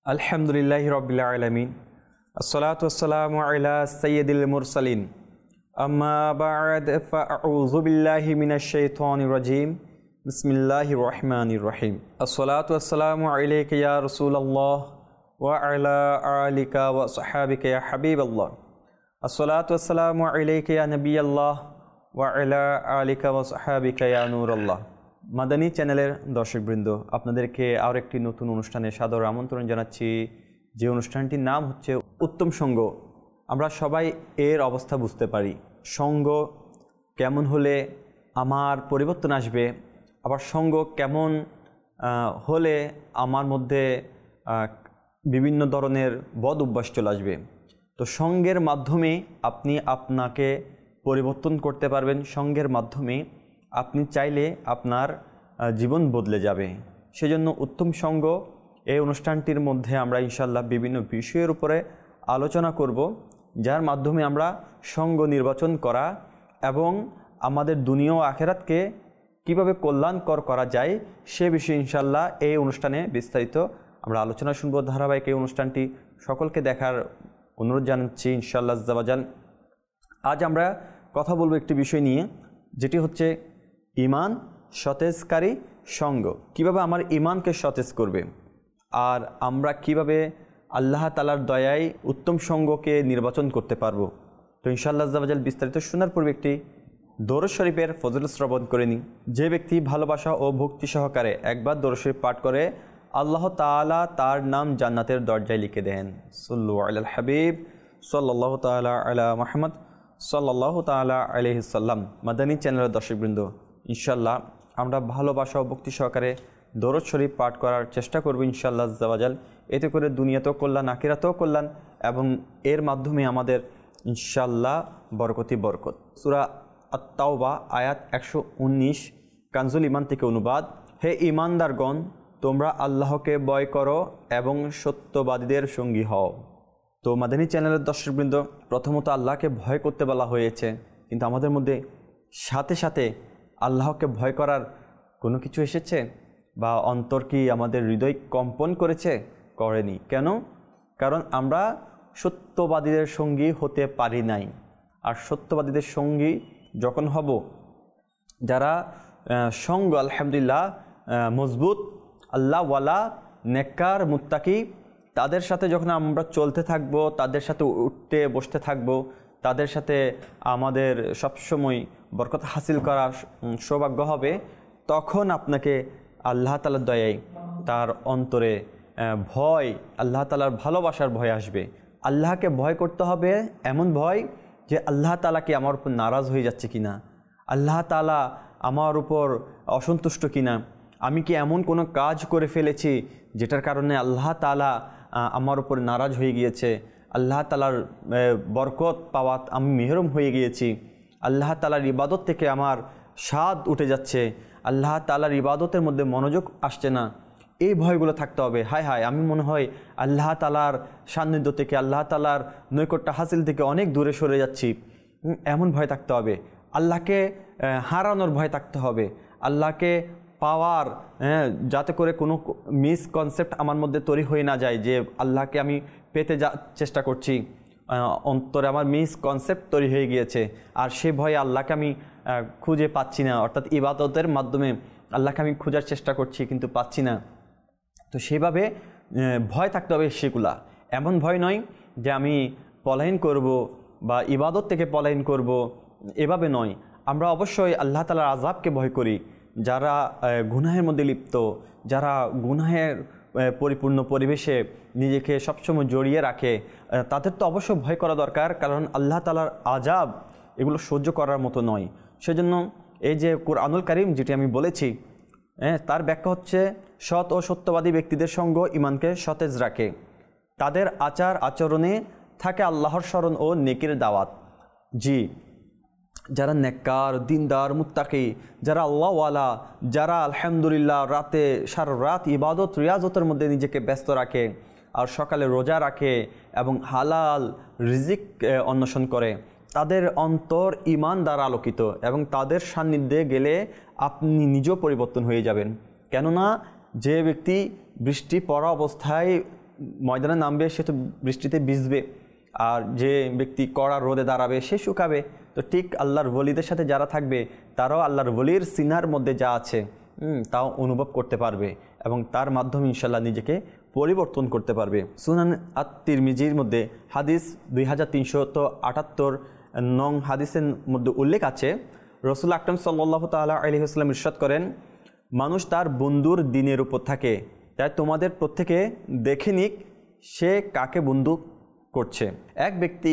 আলহামদুলিল্লাহি রাব্বিল আলামিন আসসালাতু ওয়াসসালামু আলা সাইয়্যিদিল মুরসালিন আম্মা বা'দ ফাআউযু বিল্লাহি মিনাশ শাইতানির রাজীম বিসমিল্লাহির রহমানির রহিম আসসালাতু ওয়াসসালামু আলাইকা ইয়া রাসূলুল্লাহ ওয়া আলা আলিকা ওয়া সাহাবিকা ইয়া হাবিবাল্লাহ আসসালাতু ওয়াসসালামু আলাইকা ইয়া নবিয়াল্লাহ ওয়া আলা আলিকা ওয়া সাহাবিকা ইয়া নূরাল্লাহ। মাদানী চ্যানেলের দর্শকবৃন্দ, আপনাদেরকে আর একটি নতুন অনুষ্ঠানে সাদর আমন্ত্রণ জানাচ্ছি, যে অনুষ্ঠানটির নাম হচ্ছে উত্তম সঙ্গ। আমরা সবাই এর অবস্থা বুঝতে পারি, সঙ্গ কেমন হলে আমার পরিবর্তন আসবে, আবার সঙ্গ কেমন হলে আমার মধ্যে বিভিন্ন ধরনের বদ অভ্যাস চলে আসবে। তো সঙ্গের মাধ্যমে আপনি আপনাকে পরিবর্তন করতে পারবেন, সঙ্গের মাধ্যমে আপনি চাইলে আপনার জীবন বদলে যাবে। সেজন্য উত্তম সঙ্গ এই অনুষ্ঠানটির মধ্যে আমরা ইনশাআল্লাহ বিভিন্ন বিষয়ের উপরে আলোচনা করব, যার মাধ্যমে আমরা সঙ্গ নির্বাচন করা এবং আমাদের দুনিয়া ও আখিরাতকে কীভাবে কল্যাণকর করা যায় সে বিষয়ে ইনশাআল্লাহ এই অনুষ্ঠানে বিস্তারিত আমরা আলোচনা শুনব। ধারাবাহিক এই অনুষ্ঠানটি সকলকে দেখার অনুরোধ জানাচ্ছি ইনশাআল্লাহ আজ্জাওয়াজাল। আজ আমরা কথা বলবো একটি বিষয় নিয়ে, যেটি হচ্ছে ঈমান সতেজকারী সঙ্গ। কিভাবে আমার ঈমানকে সতেজ করবে, আর আমরা কিভাবে আল্লাহ তাআলার দয়ায় উত্তম সঙ্গকে নির্বাচন করতে পারবো। তো ইনশাআল্লাহ আজ্জাওয়াজাল বিস্তারিত শোনার পূর্বে একটি দরুদ শরীফের ফজিলত শ্রবণ করে নিই। যে ব্যক্তি ভালোবাসা ও ভক্তি সহকারে একবার দরুদ শরীফ পাঠ করে, আল্লাহ তাআলা তার নাম জান্নাতের দরজায় লিখে দেন। সাল্লু আলাল হাবিব সাল্লাল্লাহু তাআলা আলা মুহাম্মদ সাল্লাল্লাহু তাআলা আলাইহি সাল্লাম। মাদানী চ্যানেলের দর্শকবৃন্দ, ইনশাআল্লাহ আমরা ভালোবাসা ও ভক্তি সহকারে দরুদ শরীফ পাঠ করার চেষ্টা করব ইনশাআল্লাহ আজ্জাওয়াজাল। এতে করে দুনিয়াতেও কল্যাণ, আখিরাতেও কল্যাণ, এবং এর মাধ্যমে আমাদের ইনশাআল্লাহ বরকতই বরকত। সূরা আত-তাওবা আয়াত 119 কানজুল ঈমান থেকে অনুবাদ। হে ঈমানদারগণ, তোমরা আল্লাহকে ভয় করো এবং সত্যবাদীদের সঙ্গী হও। তো মাদানী চ্যানেলের দর্শকবৃন্দ, প্রথমত আল্লাহকে ভয় করতে বলা হয়েছে, কিন্তু আমাদের মধ্যে সাথে সাথে আল্লাহকে ভয় করার কোনো কিছু এসেছে বা অন্তর কি আমাদের হৃদয় কম্পন করেছে? করেনি। কেন? কারণ আমরা সত্যবাদীদের সঙ্গী হতে পারি নাই। আর সত্যবাদীদের সঙ্গী যখন হব, যারা সঙ্গ আলহামদুলিল্লাহ মজবুত, আল্লাহওয়ালা, নেককার, মুত্তাকি, তাদের সাথে যখন আমরা চলতে থাকব, তাদের সাথে উঠতে বসতে থাকব, তাদের সাথে আমাদের সবসময় বরকত হাসিল করার সৌভাগ্য হবে, তখন আপনাকে আল্লাহ তাআলার দয়ায় তার অন্তরে ভয়, আল্লাহ তাআলার ভালোবাসার ভয় আসবে। আল্লাহকে ভয় করতে হবে, এমন ভয় যে আল্লাহ তাআলা কি আমার উপর নারাজ হয়ে যাচ্ছে কিনা, আল্লাহ তাআলা আমার উপর অসন্তুষ্ট কিনা, আমি কি এমন কোনো কাজ করে ফেলেছি যেটার কারণে আল্লাহ তাআলা আমার উপর নারাজ হয়ে গিয়েছে, আল্লাহ তাআলার বরকত পাওয়াত আমি মেহরুম হয়ে গিয়েছি, আল্লাহ তাআলার ইবাদত থেকে আমার স্বাদ উঠে যাচ্ছে, আল্লাহ তাআলার ইবাদতের মধ্যে মনোযোগ আসছে না। এই ভয়গুলো থাকতে হবে। হায় হায়, আমি মনে হয় আল্লাহ তাআলার সান্নিধ্য থেকে, আল্লাহ তাআলার নৈকট্য হাসিল থেকে অনেক দূরে সরে যাচ্ছি, এমন ভয় থাকতে হবে। আল্লাহকে হারানোর ভয় থাকতে হবে, আল্লাহকে পাওয়ার, যাতে করে কোনো মিসকনসেপ্ট আমার মধ্যে তৈরি হয়ে না যায় যে আল্লাহকে আমি পেতে চেষ্টা করছি, অন্তরে আমার মিসকনসেপ্ট তৈরি হয়ে গিয়েছে, আর সে ভয়ে আল্লাহকে আমি খুঁজে পাচ্ছি না। অর্থাৎ ইবাদতের মাধ্যমে আল্লাহকে আমি খোঁজার চেষ্টা করছি কিন্তু পাচ্ছি না। তো সেভাবে ভয় থাকতে হবে। সেগুলা এমন ভয় নয় যে আমি পলায়ন করব বা ইবাদত থেকে পলায়ন করব, এভাবে নয়। আমরা অবশ্যই আল্লাহ তাআলার আযাবকে ভয় করি। যারা গুনাহের মধ্যে লিপ্ত, যারা গুনাহের পরিপূর্ণ পরিবেশে নিজেকে সবসময় জড়িয়ে রাখে, তাদের তো অবশ্যই ভয় করা দরকার, কারণ আল্লাহ তাআলার আযাব এগুলো সহ্য করার মতো নয়। সেজন্য এই যে কুরআনুল কারীম যেটি আমি বলেছি, তার ব্যাখ্যা হচ্ছে সৎ ও সত্যবাদী ব্যক্তিদের সঙ্গ ঈমানকে সতেজ রাখে, তাদের আচার আচরণে থাকে আল্লাহর স্মরণ ও নেকির দাওয়াত। জি, যারা নেককার, দিনদার, মুত্তাকি, যারা আল্লাহওয়ালা, যারা আলহামদুলিল্লাহ রাতে সারা রাত ইবাদত রিয়াজতের মধ্যে নিজেকে ব্যস্ত রাখে, আর সকালে রোজা রাখে এবং হালাল রিজিক অন্বেষণ করে, তাদের অন্তর ঈমান দ্বারা আলোকিত, এবং তাদের সান্নিধ্যে গেলে আপনি নিজেও পরিবর্তন হয়ে যাবেন। কেননা যে ব্যক্তি বৃষ্টি পড়া অবস্থায় ময়দানে নামবে সে তো বৃষ্টিতে ভিজবে, আর যে ব্যক্তি কড়া রোদে দাঁড়াবে সে শুকাবে। তো ঠিক আল্লাহর ওলিদের সাথে যারা থাকবে তারাও আল্লাহর ওলির সিনার মধ্যে যা আছে তাও অনুভব করতে পারবে এবং তার মাধ্যমে ইনশাল্লাহ নিজেকে পরিবর্তন করতে পারবে। সুনান আত-তিরমিজির মধ্যে হাদিস 2378 নং হাদিসের মধ্যে উল্লেখ আছে, রসুল আকরাম সাল্লাল্লাহু তাআলা আলাইহি ওয়াসাল্লাম ইরশাদ করেন, মানুষ তার বন্ধুর দিনের উপর থাকে, তাই তোমাদের প্রত্যেকে দেখে নিক সে কাকে বন্ধু করছে। এক ব্যক্তি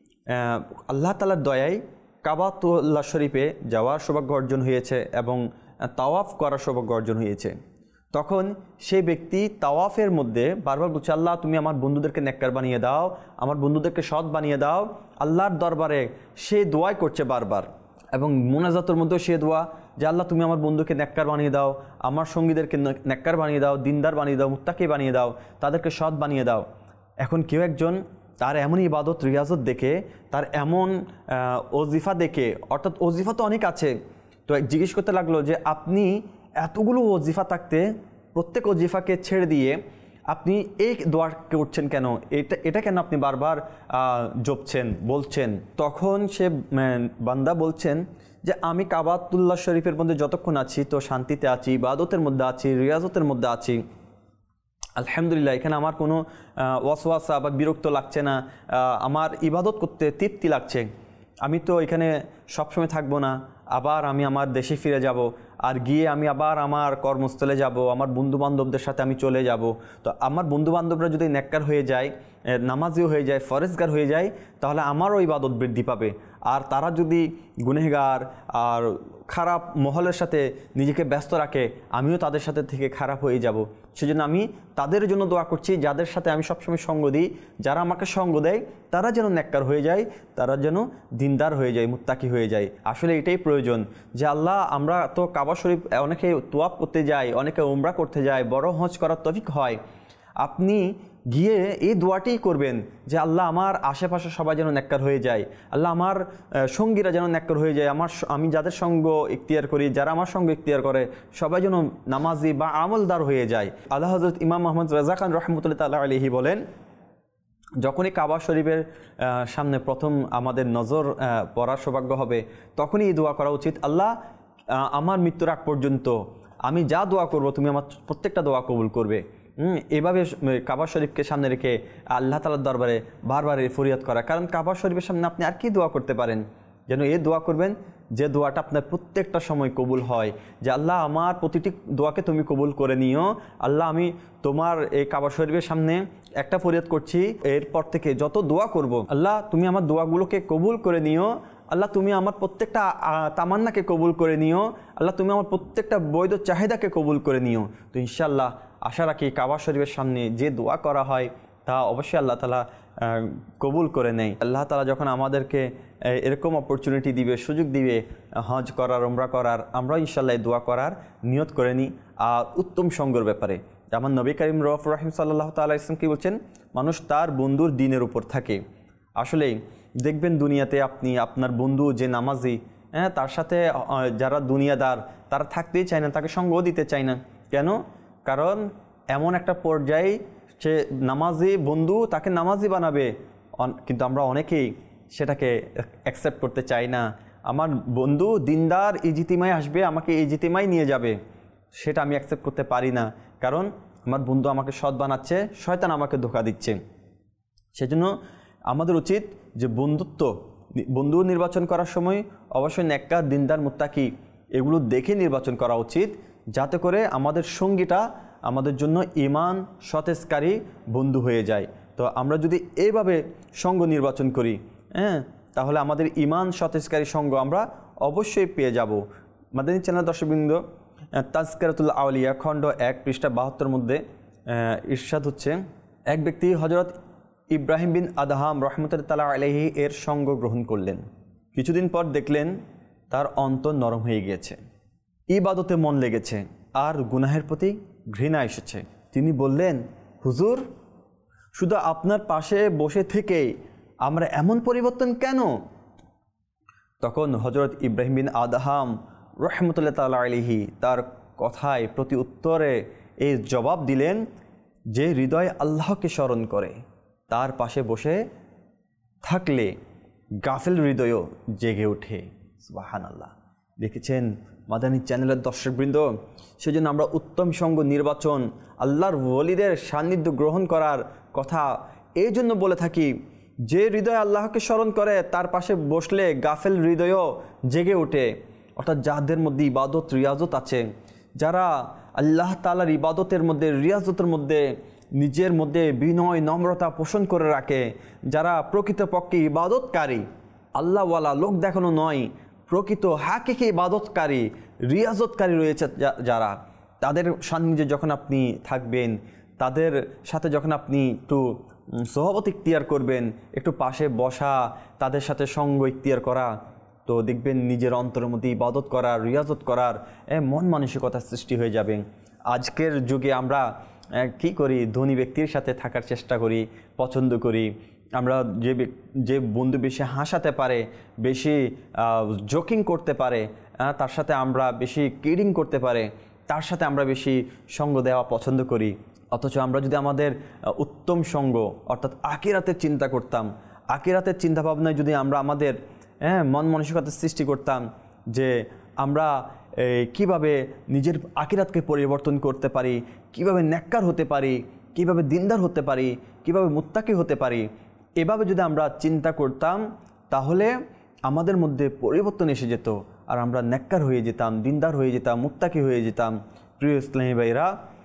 আল্লাহ তাআলার দয়ায় কাবাতুল্লাহ শরীফে যাওয়ার সৌভাগ্য অর্জন হয়েছে এবং তাওয়াফ করার সৌভাগ্য অর্জন হয়েছে। তখন সেই ব্যক্তি তাওয়াফের মধ্যে বারবার বলছে, আল্লাহ তুমি আমার বন্ধুদেরকে নেককার বানিয়ে দাও, আমার বন্ধুদেরকে সৎ বানিয়ে দাও। আল্লাহর দরবারে সে দোয়াই করছে বারবার, এবং মোনাজাতের মধ্যেও সে দোয়া যে আল্লাহ তুমি আমার বন্ধুকে নেককার বানিয়ে দাও, আমার সঙ্গীদেরকে নেককার বানিয়ে দাও, দিনদার বানিয়ে দাও, মুত্তাকি বানিয়ে দাও, তাদেরকে সৎ বানিয়ে দাও। এখন কেউ একজন তার এমন ইবাদত রিয়াজত দেখে, তার এমন ওজিফা দেখে, অর্থাৎ ওজিফা তো অনেক আছে, তো জিজ্ঞেস করতে লাগলো যে আপনি এতগুলো ওজিফা থাকতে প্রত্যেক ওজিফাকে ছেড়ে দিয়ে আপনি এই দোয়া করছেন কেন, এটা কেন আপনি বারবার জপছেন বলছেন? তখন সে বান্দা বলছেন যে আমি কাবাতুল্লাহ শরীফের মধ্যে যতক্ষণ আছি তো শান্তিতে আছি, ইবাদতের মধ্যে আছি, রিয়াজতের মধ্যে আছি, আলহামদুলিল্লাহ, এখানে আমার কোনো ওয়াসওয়াসা বা বিরক্ত লাগছে না, আমার ইবাদত করতে তৃপ্তি লাগছে। আমি তো এখানে সবসময় থাকবো না, আবার আমি আমার দেশে ফিরে যাব, আর গিয়ে আমি আবার আমার কর্মস্থলে যাব, আমার বন্ধুবান্ধবদের সাথে আমি চলে যাব। তো আমার বন্ধুবান্ধবরা যদি নেককার হয়ে যায়, নামাজিও হয়ে যায়, ফরেজগার হয়ে যায়, তাহলে আমারও ইবাদত বৃদ্ধি পাবে। আর তারা যদি গুনেহগার আর খারাপ মহলের সাথে নিজেকে ব্যস্ত রাখে, আমিও তাদের সাথে থেকে খারাপ হয়ে যাব। সেজন্য আমি তাদের জন্য দোয়া করছি যাদের সাথে আমি সবসময় সঙ্গ দিই, যারা আমাকে সঙ্গ দেয় তারা যেন নেককার হয়ে যায়, তারা যেন দিনদার হয়ে যায়, মুত্তাকি হয়ে যায়। আসলে এটাই প্রয়োজন যে আল্লাহ, আমরা তো কাবা শরীফ অনেকে তোয়াফ করতে যাই, অনেকে উমরা করতে যায়, বড় হজ করার তৌফিক হয়। আপনি গিয়ে এই দোয়াটাই করবেন যে আল্লাহ আমার আশেপাশে সবাই যেন নেককার হয়ে যায়, আল্লাহ আমার সঙ্গীরা যেন নেককার হয়ে যায়, আমি যাদের সঙ্গ ইখতিয়ার করি, যারা আমার সঙ্গ ইখতিয়ার করে সবাই যেন নামাজি বা আমলদার হয়ে যায়। আল্লাহ হযরত ইমাম মুহাম্মদ রাজা খান রহমতুল্লাহ তাআলা আলাইহি বলেন, যখনই কাবা শরীফের সামনে প্রথম আমাদের নজর পড়ার সৌভাগ্য হবে তখনই এই দোয়া করা উচিত, আল্লাহ আমার মৃত্যুর আগ পর্যন্ত আমি যা দোয়া করব তুমি আমার প্রত্যেকটা দোয়া কবুল করবে। এভাবে কাবা শরীফকে সামনে রেখে আল্লাহ তাআলার দরবারে বারবার ফরিয়াদ করা, কারণ কাবা শরীফের সামনে আপনি আর কি দোয়া করতে পারেন, যেন এই দোয়া করবেন যে দোয়াটা আপনার প্রত্যেকটা সময় কবুল হয়, যে আল্লাহ আমার প্রতিটি দোয়াকে তুমি কবুল করে নিও। আল্লাহ আমি তোমার এই কাবা শরীফের সামনে একটা ফরিয়াদ করছি, এরপর থেকে যত দোয়া করব আল্লাহ তুমি আমার দোয়াগুলোকে কবুল করে নিও, আল্লাহ তুমি আমার প্রত্যেকটা তামান্নাকে কবুল করে নিও, আল্লাহ তুমি আমার প্রত্যেকটা বৈধ চাহিদাকে কবুল করে নিও। তো ইনশাআল্লাহ আশা রাখি কাবা শরীফের সামনে যে দোয়া করা হয় তা অবশ্যই আল্লাহ তাআলা কবুল করে নেয়। আল্লাহ তাআলা যখন আমাদেরকে এরকম অপরচুনিটি দিবে, সুযোগ দিবে হজ করার, উমরা করার, আমরা ইনশাআল্লাহ দোয়া করার নিয়ত করে নিই। আর উত্তম সঙ্গের ব্যাপারে যেমন নবী করিম রউফুর রহিম সাল্লাল্লাহু তাআলা আলাইহি ওয়াসাল্লাম কি বলছেন, মানুষ তার বন্ধুর দিনের উপর থাকে। আসলেই দেখবেন দুনিয়াতে আপনি আপনার বন্ধু যে নামাজি, তার সাথে যারা দুনিয়াদার তারা থাকতেই চায় না, তাকে সঙ্গও দিতে চায় না। কেন? কারণ এমন একটা পর্যায়ে সে নামাজি বন্ধু তাকে নামাজি বানাবে, কিন্তু আমরা অনেকেই সেটাকে অ্যাকসেপ্ট করতে চাই না। আমার বন্ধু দিনদার ইজতিমায় আসবে, আমাকে ইজতিমায় নিয়ে যাবে, সেটা আমি অ্যাকসেপ্ট করতে পারি না, কারণ আমার বন্ধু আমাকে সৎ বানাচ্ছে, শয়তান আমাকে ধোঁকা দিচ্ছে। সেজন্য আমাদের উচিত যে বন্ধু নির্বাচন করার সময় অবশ্যই নেককার, দিনদার, মুত্তাকি এগুলো দেখে নির্বাচন করা উচিত, যাতে করে আমাদের সঙ্গীটা আমাদের জন্য ঈমান সতেজকারী বন্ধু হয়ে যায়। তো আমরা যদি এইভাবে সঙ্গ নির্বাচন করি, তাহলে আমাদের ঈমান সতেজকারী সঙ্গ আমরা অবশ্যই পেয়ে যাব। মাদানী চ্যানেল দর্শকবৃন্দ, তাজকিরাতুল আউলিয়া খণ্ড 1 পৃষ্ঠা 72 মধ্যে ইরশাদ হচ্ছে, এক ব্যক্তি হযরত ইব্রাহিম বিন আদহাম রহমতুল্লাহ তাআলা আলাইহি এর সঙ্গ গ্রহণ করলেন। কিছুদিন পর দেখলেন তার অন্তর নরম হয়ে গিয়েছে, ইবাদতে মন লেগেছে, আর গুনাহের প্রতি ঘৃণা এসেছে। তিনি বললেন, হুজুর, শুধু আপনার পাশে বসে থেকেই আমরা এমন পরিবর্তন কেন? তখন হযরত ইব্রাহিম বিন আদহাম রহমতুল্লাহ তাআলা আলাইহি তার কথায় প্রতি উত্তরে এই জবাব দিলেন যে হৃদয় আল্লাহকে স্মরণ করে তার পাশে বসে থাকলে গাফেল হৃদয়ও জেগে ওঠে। সুবহানাল্লাহ। দেখেছেন মাদানী চ্যানেলের দর্শকবৃন্দ, সেজন্য আমরা উত্তম সঙ্গ নির্বাচন, আল্লাহর ওলিদের সান্নিধ্য গ্রহণ করার কথা এই জন্য বলে থাকি, যে হৃদয় আল্লাহকে স্মরণ করে তার পাশে বসলে গাফেল হৃদয়ও জেগে ওঠে। অর্থাৎ যাদের মধ্যে ইবাদত রিয়াজত আছে, যারা আল্লাহ তাআলার ইবাদতের মধ্যে রিয়াজতের মধ্যে নিজের মধ্যে বিনয় নম্রতা পোষণ করে রাখে, যারা প্রকৃতপক্ষে ইবাদতকারী, আল্লাহওয়ালা লোক দেখানো নয়, প্রকৃত হাকিকি ইবাদতকারী রিয়াজতকারী রয়েছে যারা, তাদের সান্নিধ্যে যখন আপনি থাকবেন, তাদের সাথে যখন আপনি একটু সোহবত ইখতিয়ার করবেন, একটু পাশে বসা, তাদের সাথে সঙ্গ ইখতিয়ার করা, তো দেখবেন নিজের অন্তরের মধ্যে ইবাদত করার রিয়াজত করার মন মানসিকতা সৃষ্টি হয়ে যাবে। আজকের যুগে আমরা কি করি, ধনী ব্যক্তির সাথে থাকার চেষ্টা করি, পছন্দ করি। আমরা যে বন্ধু বেশি হাসাতে পারে, বেশি জোকিং করতে পারে, তার সাথে আমরা বেশি কিডিং করতে পারে, তার সাথে আমরা বেশি সঙ্গ দেওয়া পছন্দ করি। অথচ আমরা যদি আমাদের উত্তম সঙ্গ অর্থাৎ আখিরাতের চিন্তা করতাম, আখিরাতের চিন্তাভাবনায় যদি আমরা আমাদের মন মানসিকতার সৃষ্টি করতাম যে আমরা কিভাবে নিজের আখিরাতকে পরিবর্তন করতে পারি, কিভাবে নেককার হতে পারি, কিভাবে দিনদার হতে পারি, কিভাবে মুত্তাকি হতে পারি, এভাবে যদি আমরা চিন্তা করতাম তাহলে আমাদের মধ্যে পরিবর্তন এসে যেত আর আমরা নেককার হয়ে যেতাম, দিনদার হয়ে যেতাম, মুত্তাকি হয়ে যেতাম। প্রিয় ইসলামী ভাইরা,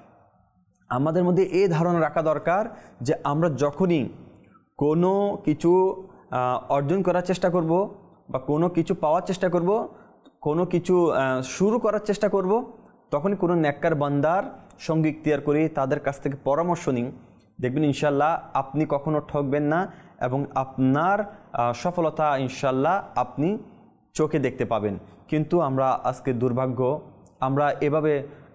আমাদের মধ্যে এই ধারণা রাখা দরকার যে আমরা যখনই কোনো কিছু অর্জন করার চেষ্টা করব বা কোনো কিছু পাওয়ার চেষ্টা করব, কোনো কিছু শুরু করার চেষ্টা করব, তখনই কোনো নেককার বান্দার সঙ্গে ইখতিয়ার করি, তাদের কাছ থেকে পরামর্শ নিন। দেখবেন ইনশাল্লাহ আপনি কখনো ঠকবেন না এবং আপনার সফলতা ইনশাল্লাহ আপনি চোখে দেখতে পাবেন। কিন্তু আমরা আজকে দুর্ভাগ্য, আমরা এভাবে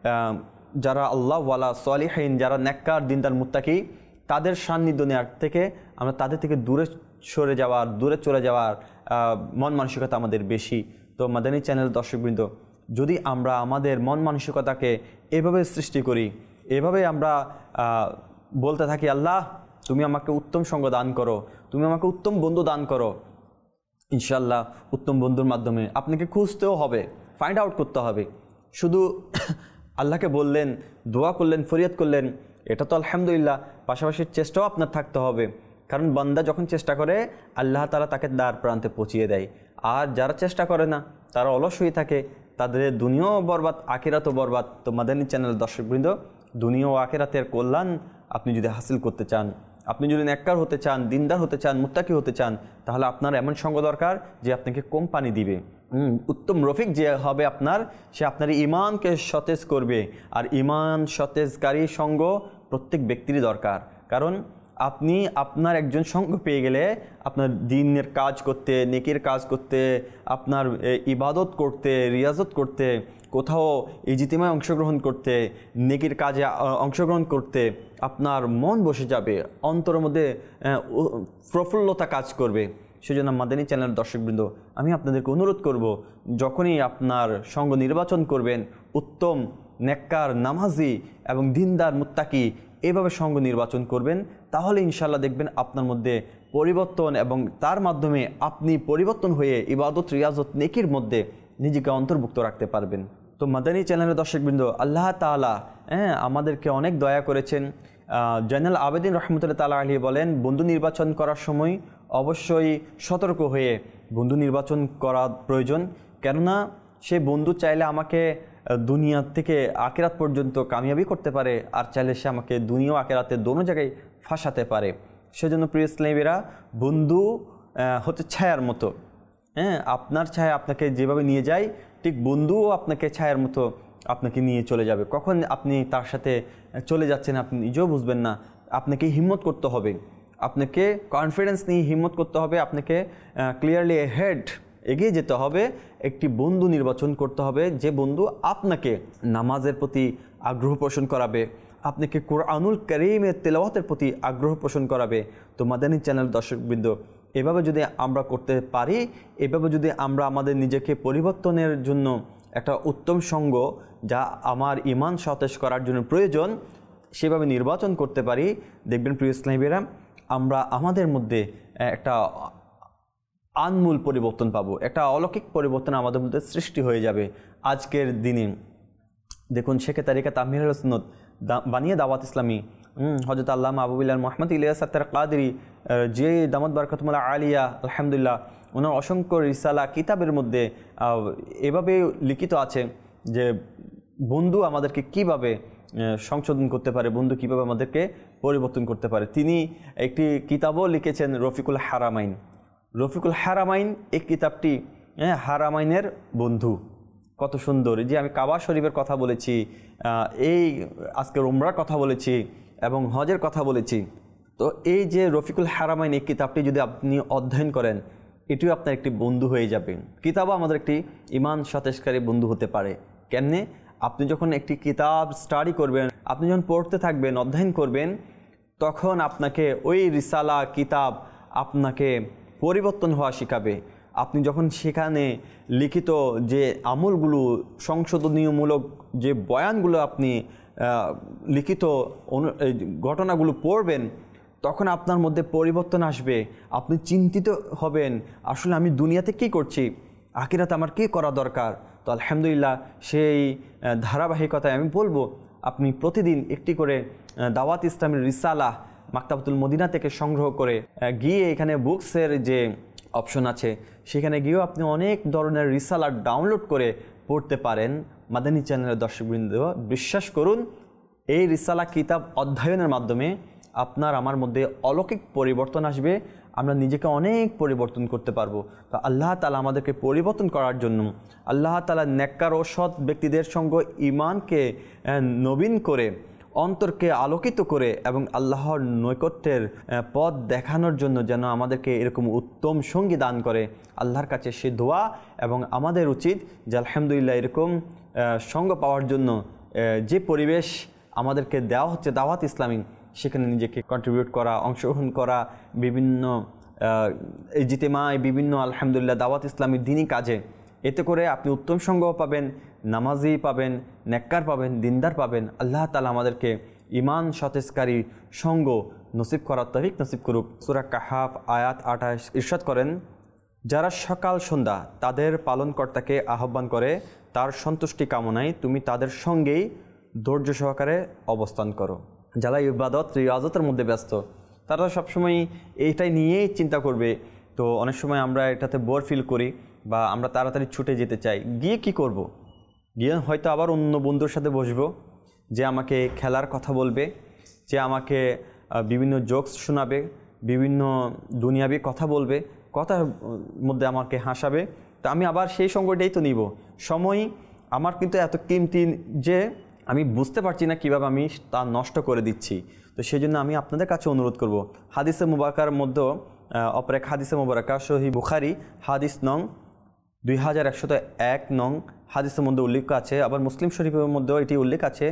যারা আল্লাহওয়ালা সালিহিন, যারা নেককার দিনদার মুত্তাকি, তাদের সান্নিধ্য নেওয়ার থেকে আমরা তাদের থেকে দূরে সরে যাওয়ার, দূরে চলে যাওয়ার মন মানসিকতা আমাদের বেশি। তো মাদানী চ্যানেল দর্শকবৃন্দ, যদি আমরা আমাদের মন মানসিকতাকে এভাবে সৃষ্টি করি, এভাবে আমরা বলতে থাকি, আল্লাহ তুমি আমাকে উত্তম সঙ্গ দান করো, তুমি আমাকে উত্তম বন্ধু দান করো, ইনশাল্লাহ উত্তম বন্ধুর মাধ্যমে আপনাকে খুঁজতেও হবে, ফাইন্ড আউট করতে হবে। শুধু আল্লাহকে বললেন, দোয়া করলেন, ফরিয়াদ করলেন, এটা তো আলহামদুলিল্লাহ, পাশাপাশি চেষ্টাও আপনার থাকতে হবে। কারণ বান্দা যখন চেষ্টা করে আল্লাহ তাআলা তাকে দ্বার প্রান্তে পৌঁছিয়ে দেয়। আর যারা চেষ্টা করে না, তারা অলস হয়ে থাকে, তাদের দুনিয়াও বরবাদ, আখিরাতও বরবাদ। তো মাদানী চ্যানেল দর্শকবৃন্দ, দুনিয়া ও আখিরাতের কল্যাণ আপনি যদি হাসিল করতে চান, আপনি যদি নেককার হতে চান, দিনদার হতে চান, মুত্তাকি হতে চান, তাহলে আপনার এমন সঙ্গ দরকার যে আপনাকে কোম্পানি দিবে। উত্তম রফিক যে হবে আপনার, সে আপনার ইমানকে সতেজ করবে। আর ইমান সতেজকারী সঙ্গ প্রত্যেক ব্যক্তিরই দরকার। কারণ আপনি আপনার একজন সঙ্গ পেয়ে গেলে আপনার দ্বীনের কাজ করতে, নেকির কাজ করতে, আপনার ইবাদত করতে, রিয়াজত করতে, কোথাও ইজতিমায় অংশগ্রহণ করতে, নেকির কাজে অংশগ্রহণ করতে আপনার মন বসে যাবে, অন্তরের মধ্যে প্রফুল্লতা কাজ করবে। সেজন্য মাদানী চ্যানেলের দর্শকবৃন্দ, আমি আপনাদেরকে অনুরোধ করব, যখনই আপনার সঙ্গ নির্বাচন করবেন, উত্তম নেককার, নামাজি এবং দিনদার মুত্তাকি এভাবে সঙ্গ নির্বাচন করবেন, তাহলে ইনশাল্লাহ দেখবেন আপনার মধ্যে পরিবর্তন এবং তার মাধ্যমে আপনি পরিবর্তন হয়ে ইবাদত রিয়াজত নেকির মধ্যে নিজেকে অন্তর্ভুক্ত রাখতে পারবেন। তো মাদানী চ্যানেলের দর্শকবৃন্দ, আল্লাহ তাআলা আমাদেরকে অনেক দয়া করেছেন। জয়নুল আবেদিন রহমতুল্লাহ তাআলা আলাইহি বলেন, বন্ধু নির্বাচন করার সময় অবশ্যই সতর্ক হয়ে বন্ধু নির্বাচন করা প্রয়োজন। কেননা সে বন্ধু চাইলে আমাকে দুনিয়া থেকে আখিরাত পর্যন্ত কামিয়াবি করতে পারে, আর চাইলে সে আমাকে দুনিয়া ও আখিরাতে দোনো জায়গায় ফাঁসাতে পারে। সেজন্য প্রিয় ইসলামীরা, বন্ধু হচ্ছে ছায়ার মতো। আপনার ছায়া আপনাকে যেভাবে নিয়ে যায়, ঠিক বন্ধুও আপনাকে ছায়ার মতো আপনাকে নিয়ে চলে যাবে। কখন আপনি তার সাথে চলে যাচ্ছেন আপনি নিজেও বুঝবেন না। আপনাকে হিম্মত করতে হবে, আপনাকে কনফিডেন্স নিয়ে হিম্মত করতে হবে, আপনাকে ক্লিয়ারলি হেড এগিয়ে যেতে হবে, একটি বন্ধু নির্বাচন করতে হবে যে বন্ধু আপনাকে নামাজের প্রতি আগ্রহ পোষণ করাবে, আপনাকে কুরআনুল কারীমের তেলাওয়াতের প্রতি আগ্রহ পোষণ করাবে। তো মাদানী চ্যানেল দর্শকবৃন্দ, এভাবে যদি আমরা করতে পারি, এভাবে যদি আমরা আমাদের নিজেকে পরিবর্তনের জন্য একটা উত্তম সঙ্গ, যা আমার ইমান সতেজ করার জন্য প্রয়োজন, সেভাবে নির্বাচন করতে পারি, দেখবেন প্রিয় ইসলামীরা আমরা আমাদের মধ্যে একটা আনমূল পরিবর্তন পাবো, একটা অলৌকিক পরিবর্তন আমাদের মধ্যে সৃষ্টি হয়ে যাবে। আজকের দিনে দেখুন শেখে তারিকা তামিরুল সুন্নত বানিয়ে দাওয়াত ইসলামী হযরত আল্লামা আবু বিল্লাহ মুহাম্মদ ইলিয়াস আত্তার কাদরি যে দামাত বারাকাতুল্লাহ আলিয়া আলহামদুলিল্লাহ, ওনার অসংখ্য রিসালা কিতাবের মধ্যে এভাবে লিখিত আছে যে বন্ধু আমাদেরকে কিভাবে সংশোধন করতে পারে, বন্ধু কিভাবে আমাদেরকে পরিবর্তন করতে পারে। তিনি একটি কিতাবও লিখেছেন রফিকুল হারামাইন। রফিকুল হারামাইন এই কিতাবটি হারামাইনের বন্ধু, কত সুন্দর। যে আমি কাবা শরীফের কথা বলেছি, এই আজকের উমরার কথা বলেছি এবং হজের কথা বলেছি। তো এই যে রফিকুল হারামাইন এই কিতাবটি যদি আপনি অধ্যয়ন করেন, এটিও আপনার একটি বন্ধু হয়ে যাবে। কিতাবও আমাদের একটি ইমান সতেজকারী বন্ধু হতে পারে। কেমনে? আপনি যখন একটি কিতাব স্টাডি করবেন, আপনি যখন পড়তে থাকবেন, অধ্যয়ন করবেন, তখন আপনাকে ওই রিসালা কিতাব আপনাকে পরিবর্তন হওয়া শেখাবে। আপনি যখন সেখানে লিখিত যে আমলগুলো, সংশোধনীয়মূলক যে বয়ানগুলো আপনি লিখিত ঘটনাগুলো পড়বেন, তখন আপনার মধ্যে পরিবর্তন আসবে। আপনি চিন্তিত হবেন, আসলে আমি দুনিয়াতে কী করছি, আখিরাতে আমার কী করা দরকার। তো আলহামদুলিল্লাহ সেই ধারাবাহিকতায় আমি বলবো আপনি প্রতিদিন একটি করে দাওয়াত ইসলামের রিসালা মাকতাবাতুল মদিনা থেকে সংগ্রহ করে গিয়ে এখানে বুকসের যে অপশন আছে সেখানে গিয়েও আপনি অনেক ধরনের রিসালা ডাউনলোড করে পড়তে পারেন। মাদানী চ্যানেলের দর্শকবৃন্দ, বিশ্বাস করুন এই রিসালা কিতাব অধ্যয়নের মাধ্যমে আপনার আমার মধ্যে অলৌকিক পরিবর্তন আসবে। আমরা নিজেকে অনেক পরিবর্তন করতে পারবো। তো আল্লাহ তাআলা আমাদেরকে পরিবর্তন করার জন্য, আল্লাহ তাআলা নেককার ও সৎ ব্যক্তিদের সঙ্গে ঈমানকে নবীন করে, অন্তরকে আলোকিত করে এবং আল্লাহর নৈকট্যের পথ দেখানোর জন্য যেন আমাদেরকে এরকম উত্তম সঙ্গী দান করে। আল্লাহর কাছে সে দোয়া, এবং আমাদের উচিত যে আলহামদুলিল্লাহ এরকম সঙ্গ পাওয়ার জন্য যে পরিবেশ আমাদেরকে দেওয়া হচ্ছে দাওয়াত ইসলামী, সেখানে নিজেকে কন্ট্রিবিউট করা, অংশগ্রহণ করা, বিভিন্ন ইজতিমায়, বিভিন্ন আলহামদুলিল্লাহ দাওয়াত ইসলামী দিনী কাজে। এতে করে আপনি উত্তম সঙ্গ পাবেন, নামাজি পাবেন, নেককার পাবেন, দিনদার পাবেন। আল্লাহ তাআলা আমাদেরকে ঈমান সতেজকারী সঙ্গ নসিব করার তৌফিক নসিব করুক। সূরা কাহাফ আয়াত 28 ইরশাদ করেন, যারা সকাল সন্ধ্যা তাদের পালনকর্তাকে আহ্বান করে তার সন্তুষ্টি কামনায় তুমি তাদের সঙ্গেই ধৈর্য সহকারে অবস্থান করো। যারা ইবাদত রিয়াজতের মধ্যে ব্যস্ত, তারা সবসময় এইটাই নিয়েই চিন্তা করবে। তো অনেক সময় আমরা এটাতে বোর ফিল করি বা আমরা তাড়াতাড়ি ছুটে যেতে চাই। গিয়ে কি করব? গিয়ে হয়তো আবার অন্য বন্ধুর সাথে বসবো, যে আমাকে খেলার কথা বলবে, যে আমাকে বিভিন্ন জোকস শোনাবে, বিভিন্ন দুনিয়াবি কথা বলবে, কথার মধ্যে আমাকে হাসাবে। তো আমি আবার সেই সঙ্গটাই তো নিব। সময় আমার কিন্তু এত কিমতি যে আমি বুঝতে পারছি না কীভাবে আমি তা নষ্ট করে দিচ্ছি। তো সেই জন্য আমি আপনাদের কাছে অনুরোধ করব, হাদিসে মুবারকার মধ্যে অপর এক হাদিসে মুবারকা সহিহ বুখারী হাদিস নং 2101 নং হাদিসের মধ্যে উল্লেখ আছে, আবার মুসলিম শরীফের মধ্যেও এটি উল্লেখ আছে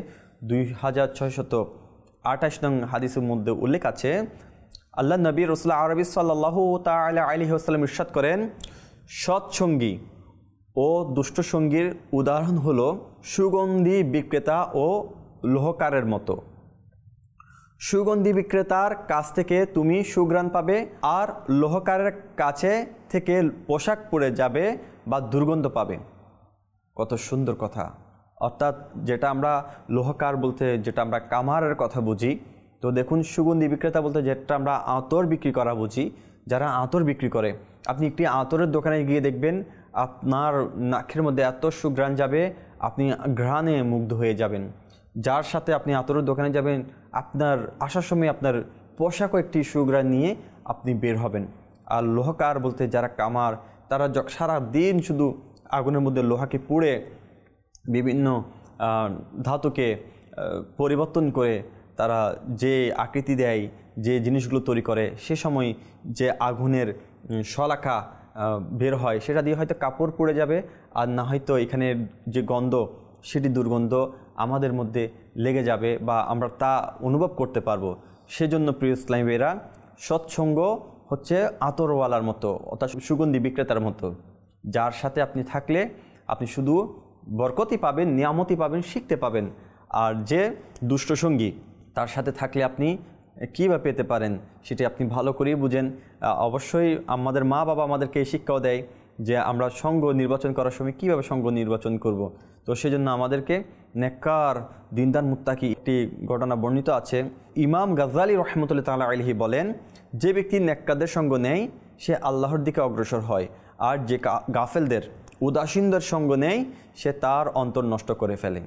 2628 নং হাদিসের মধ্যে উল্লেখ আছে। আল্লাহ নবী রাসূলুল্লাহ আরবি সাল্লাল্লাহু তাআলা আলাইহি ওয়াসাল্লাম ইরশাদ করেন, সৎসঙ্গী ও দুষ্ট সঙ্গীর উদাহরণ হলো সুগন্ধি বিক্রেতা ও লোহকারের মতো। সুগন্ধি বিক্রেতার কাছ থেকে তুমি সুঘ্রাণ পাবে, আর লোহকারের কাছে থেকে পোশাক পরে যাবে বা দুর্গন্ধ পাবে। কত সুন্দর কথা। অর্থাৎ যেটা আমরা লোহকার বলতে যেটা আমরা কামারের কথা বুঝি, তো দেখুন সুগন্ধি বিক্রেতা বলতে যেটা আমরা আতর বিক্রি করা বুঝি, যারা আতর বিক্রি করে, আপনি একটি আতরের দোকানে গিয়ে দেখবেন আপনার নাকের মধ্যে এত সুঘ্রাণ যাবে, আপনি ঘ্রাণে মুগ্ধ হয়ে যাবেন। যার সাথে আপনি আতরের দোকানে যাবেন, আপনার আসার সময় আপনার পোশাকও একটি সুঘ্রাণ নিয়ে আপনি বের হবেন। আর লোহকার বলতে যারা কামার, তারা সারা দিন শুধু আগুনের মধ্যে লোহাকে পুড়ে বিভিন্ন ধাতুকে পরিবর্তন করে তারা যে আকৃতি দেয়, যে জিনিসগুলো তৈরি করে, সে সময় যে আগুনের শলাকা বের হয় সেটা দিয়ে হয়তো কাপড় পুড়ে যাবে, আর না হয়তো এখানে যে গন্ধ সেটি দুর্গন্ধ আমাদের মধ্যে লেগে যাবে বা আমরা তা অনুভব করতে পারবো। সেজন্য প্রিয় ইসলামী ভাইরা, সৎসঙ্গ হচ্ছে আতরওয়ালার মতো, অর্থাৎ সুগন্ধি বিক্রেতার মতো, যার সাথে আপনি থাকলে আপনি শুধু বরকতই পাবেন, নিয়ামতই পাবেন, শিখতে পাবেন। আর যে দুষ্ট সঙ্গী, তার সাথে থাকলে আপনি কী বা পেতে পারেন সেটি আপনি ভালো করেই বুঝেন। অবশ্যই আমাদের মা বাবা আমাদেরকে এই শিক্ষাও দেয় যে আমরা সঙ্গ নির্বাচন করার সময় কীভাবে সঙ্গ নির্বাচন করব। তো সেজন্য আমাদেরকে নেককার দিনদার মুত্তাকি একটি ঘটনা বর্ণিত আছে। ইমাম গাজ্জালি রহমতুল্লাহ তাআলা আলাইহি বলেন, যে ব্যক্তি নেককারদের সঙ্গ নেয় সে আল্লাহর দিকে অগ্রসর হয়, আর যে গাফেলদের উদাসীনদের সঙ্গ নেয় সে তার অন্তর নষ্ট করে ফেলে।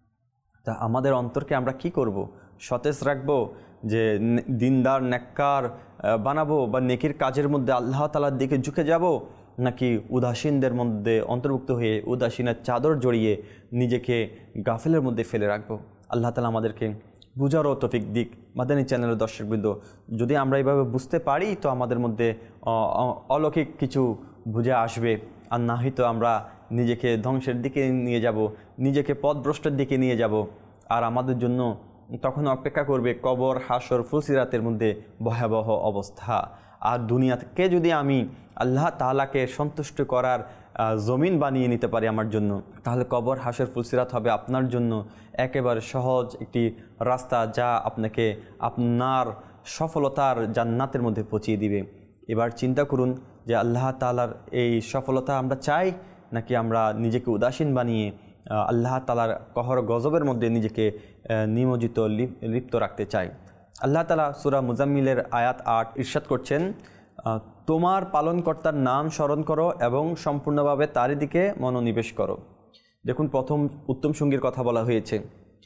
তা আমাদের অন্তরকে আমরা কি করব? সতেজ রাখবো, যে দিনদার নেককার বানাবো, বা নেকির কাজের মধ্যে আল্লাহ তাআলার দিকে ঝুঁকে যাব, নাকি উদাসীনদের মধ্যে অন্তর্ভুক্ত হয়ে উদাসীনের চাদর জড়িয়ে নিজেকে গাফেলের মধ্যে ফেলে রাখবো? আল্লাহ তাআলা আমাদেরকে বুঝারও তৌফিক দিক। মাদানী চ্যানেলের দর্শকবৃন্দ, যদি আমরা এইভাবে বুঝতে পারি তো আমাদের মধ্যে অলৌকিক কিছু বুঝে আসবে, আর না হয়তো আমরা নিজেকে ধ্বংসের দিকে নিয়ে যাব, নিজেকে পথভ্রষ্টের দিকে নিয়ে যাব। আর আমাদের জন্য তখন অপেক্ষা করবে কবর, হাসর, ফুলসিরাতের মধ্যে ভয়াবহ অবস্থা। আর দুনিয়াকে যদি আমি আল্লাহ তাআলাকে সন্তুষ্ট করার জমিন বানিয়ে নিতে পারি আমার জন্য, তাহলে কবর, হাসর, ফুলসিরাত হবে আপনার জন্য একেবারে সহজ একটি রাস্তা, যা আপনাকে আপনার সফলতার জান্নাতের মধ্যে পৌঁছিয়ে দিবে। এবার চিন্তা করুন যে আল্লাহ তাআলার এই সফলতা আমরা চাই, নাকি আমরা নিজেকে উদাসীন বানিয়ে আল্লাহ তাআলার কহর গজবের মধ্যে নিজেকে নিমজ্জিত লিপ্ত রাখতে চাই। আল্লাহ তাআলা সূরা মুজাম্মিলের আয়াত 8 ইরশাদ করছেন, তোমার পালনকর্তার নাম স্মরণ করো এবং সম্পূর্ণভাবে তারই দিকে মনোনিবেশ করো। দেখুন, প্রথম উত্তম সঙ্গীর কথা বলা হয়েছে।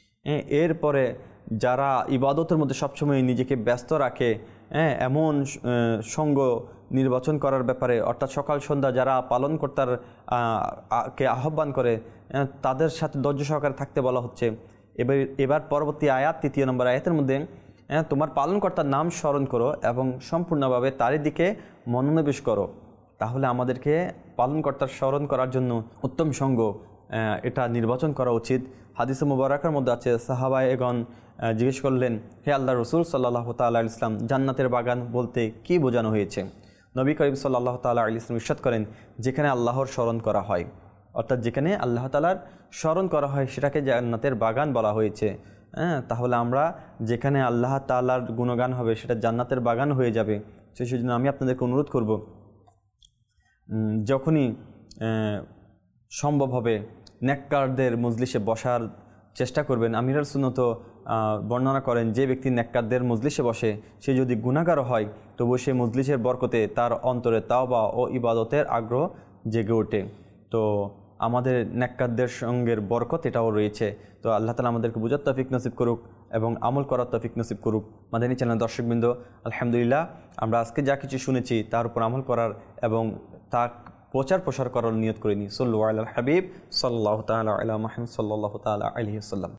এরপরে যারা ইবাদতের মধ্যে সবসময় নিজেকে ব্যস্ত রাখে, এমন সঙ্গ নির্বাচন করার ব্যাপারে, অর্থাৎ সকাল সন্ধ্যা যারা পালনকর্তার কে আহ্বান করে তাদের সাথে ধৈর্য সহকারে থাকতে বলা হচ্ছে। এবার পরবর্তী আয়াত, 3 নম্বর আয়াতের মধ্যে, তোমার পালনকর্তার নাম স্মরণ করো এবং সম্পূর্ণভাবে তারই দিকে মনোনিবেশ করো। তাহলে আমাদেরকে পালনকর্তার স্মরণ করার জন্য উত্তম সঙ্গ এটা নির্বাচন করা উচিত। হাদিসে মুবারাকার মধ্যে আছে, সাহাবায়েগণ জিজ্ঞেস করলেন, হে আল্লাহর রাসূল সাল্লাল্লাহু তাআলা আলাইহি ওয়াসাল্লাম, জান্নাতের বাগান বলতে কি বোঝানো হয়েছে? নবী করিম সাল্লাল্লাহু তাআলা আলাইহি ওয়াসাল্লাম ইরশাদ করেন, যেখানে আল্লাহর স্মরণ করা হয়, অর্থাৎ যেখানে আল্লাহ তাআলার স্মরণ করা হয় সেটাকে জান্নাতের বাগান বলা হয়েছে। তাহলে আমরা যেখানে আল্লাহ তাআলার গুণগান হবে সেটা জান্নাতের বাগান হয়ে যাবে। সেই জন্য আমি আপনাদেরকে অনুরোধ করব, যখনই সম্ভব হবে নেককারদের মজলিসে বসার চেষ্টা করবেন। আমিরার সুন্নত বর্ণনা করেন, যে ব্যক্তি নেককারদের মজলিসে বসে সে যদি গুনাহগার হয় তবু সে মজলিসের বরকতে তার অন্তরে তাওবা ও ইবাদতের আগ্রহ জেগে ওঠে। তো আমাদের নেককারদের সঙ্গের বরকত এটাও রয়েছে। তো আল্লাহ তাআলা আমাদেরকে বুঝার তৌফিক নসিব করুক এবং আমল করার তৌফিক নসিব করুক। মাদানী চ্যানেল দর্শকবৃন্দ, আলহামদুলিল্লাহ আমরা আজকে যা কিছু শুনেছি তার উপর আমল করার এবং তা প্রচার প্রসার করার নিয়ত করে নিই। সাল্লু আলাল হাবিব সাল্লাল্লাহু তাআলা আলা মুহাম্মদ সাল্লাল্লাহু তাআলা আলাইহি ওয়াসাল্লাম।